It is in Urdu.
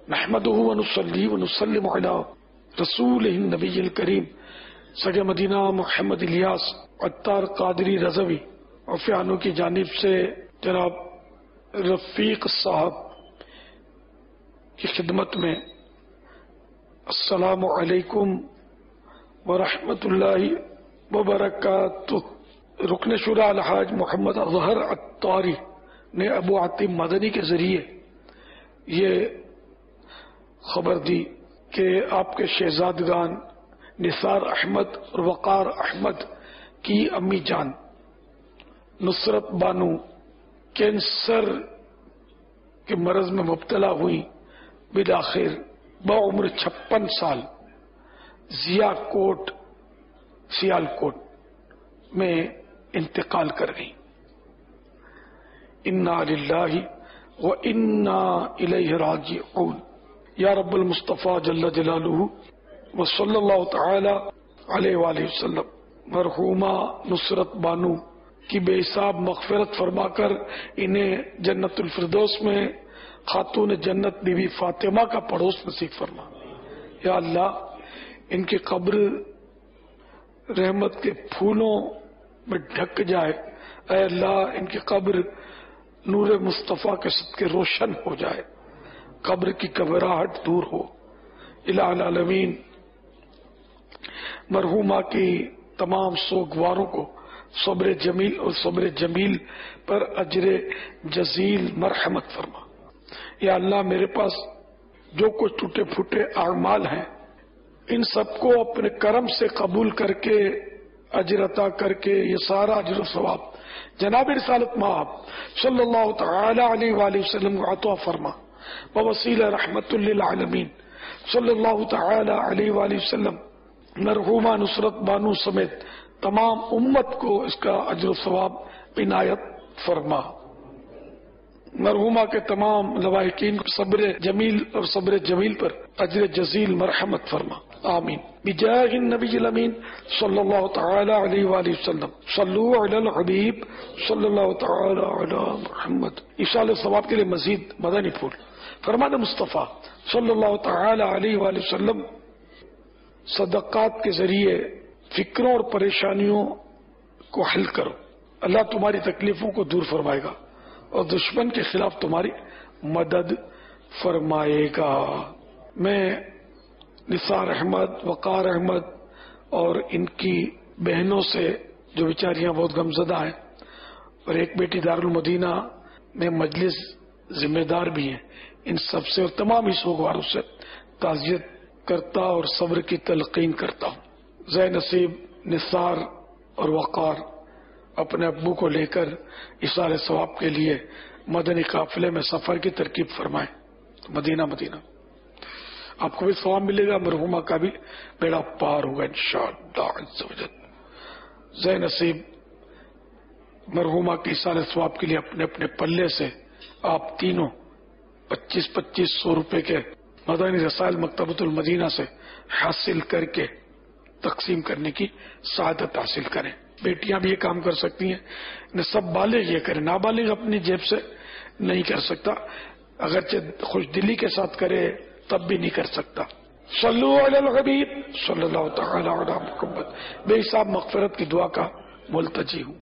نحمده ونصلي ونسلم على رسوله النبی الکریم سگے مدینہ محمد الیاس عطار قادری رضوی اور فیانوں کی جانب سے جناب رفیق صاحب کی خدمت میں السلام علیکم ورحمۃ اللہ وبرکاتہ۔ رکن شورا الحاج محمد اظہر عطاری نے ابو عاطم مدنی کے ذریعے یہ خبر دی کہ آپ کے شہزادگان نثار احمد اور وقار احمد کی امی جان نصرت بانو کینسر کے مرض میں مبتلا ہوئی، بالآخر بعمر 56 سال سیالکوٹ میں انتقال کر گئی۔ انا للہ و انا الیہ راجعون۔ یا رب المصطفیٰ جل جلالہ و صلی اللہ تعالی علیہ وآلہ وسلم مرحومہ نصرت بانو کی بے حساب مغفرت فرما کر انہیں جنت الفردوس میں خاتون جنت بی بی فاطمہ کا پڑوس نصیب فرما۔ یا اللہ ان کی قبر رحمت کے پھولوں میں ڈھک جائے، اے اللہ ان کی قبر نور مصطفیٰ کے صدقے روشن ہو جائے، قبر کی گھبراہٹ دور ہو۔ الہ العالمین مرحومہ کی تمام سوگواروں کو صبر جمیل اور صبر جمیل پر اجر جزیل مرحمت فرما۔ یا اللہ میرے پاس جو کچھ ٹوٹے پھوٹے اعمال ہیں ان سب کو اپنے کرم سے قبول کر کے اجر عطا کر کے یہ سارا اجر و ثواب جناب رسالت مآب صلی اللہ تعالی علیہ وآلہ وسلم کو عطا فرما۔ ووسیلہ رحمت للعالمین صلی اللہ تعالی علیہ وآلہ وسلم مرحومہ نصرت بانو سمیت تمام امت کو اس کا اجر و ثواب عنایت فرما۔ مرحومہ کے تمام لواحقین کو صبر جمیل اور صبر جمیل پر اجر جزیل مرحمت فرما، آمین۔ بجاہ النبی الامین صلی اللہ تعالی علیہ وآلہ وسلم صلو علی الحبیب صلی اللہ تعالی علی محمد۔ ایصال ثواب کے لیے مزید مدنی پھول۔ فرمان مصطفیٰ صلی اللہ تعالی علیہ وآلہ وسلم صدقات کے ذریعے فکروں اور پریشانیوں کو حل کرو، اللہ تمہاری تکلیفوں کو دور فرمائے گا اور دشمن کے خلاف تمہاری مدد فرمائے گا۔ میں نثار احمد، وقار احمد اور ان کی بہنوں سے جو بیچاریاں بہت غمزدہ ہیں اور ایک بیٹی دارالمدینہ میں مجلس ذمہ دار بھی ہیں، ان سب سے اور تمام ہی سوگواروں سے تعزیت کرتا اور صبر کی تلقین کرتا ہوں۔ زی نصیب نثار اور وقار اپنے ابو کو لے کر ایصال ثواب کے لیے مدنی قافلے میں سفر کی ترکیب فرمائیں، مدینہ آپ کو بھی ثواب ملے گا، مرحومہ کا بھی بیڑا پار ہوگا انشاءاللہ عز و جل۔ زی نصیب مرحومہ کی ایصال ثواب کے لیے اپنے اپنے پلے سے آپ تینوں 2500 روپے کے مدنی رسائل مکتبۃ المدینہ سے حاصل کر کے تقسیم کرنے کی سعادت حاصل کریں۔ بیٹیاں بھی یہ کام کر سکتی ہیں، سب بالغ یہ کریں، نابالغ اپنی جیب سے نہیں کر سکتا، اگرچہ خوش دلی کے ساتھ کرے تب بھی نہیں کر سکتا۔ صلو علی الحبیب صلی اللہ تعالی علی محمد۔ بے حساب مغفرت کی دعا کا ملتجی ہوں۔